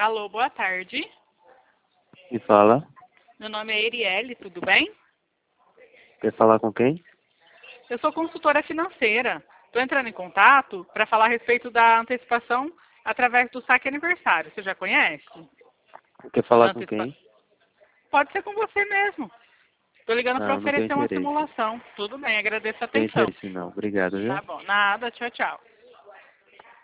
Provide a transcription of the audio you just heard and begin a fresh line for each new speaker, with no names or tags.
Alô, boa tarde.
E fala.
Meu nome é Erielle, tudo bem?
Quer falar com quem?
Eu sou consultora financeira. Estou entrando em contato para falar a respeito da antecipação através do saque aniversário. Você já conhece?
Quer falar
Da
com
antecipa-
quem?
Pode ser com você mesmo. Estou ligando para
Não, não tenho
oferecer uma
interesse.
simulação. Tudo bem, agradeço a
Não tenho
atenção.
interesse não. Obrigado, viu?
Tá bom, nada, tchau, tchau.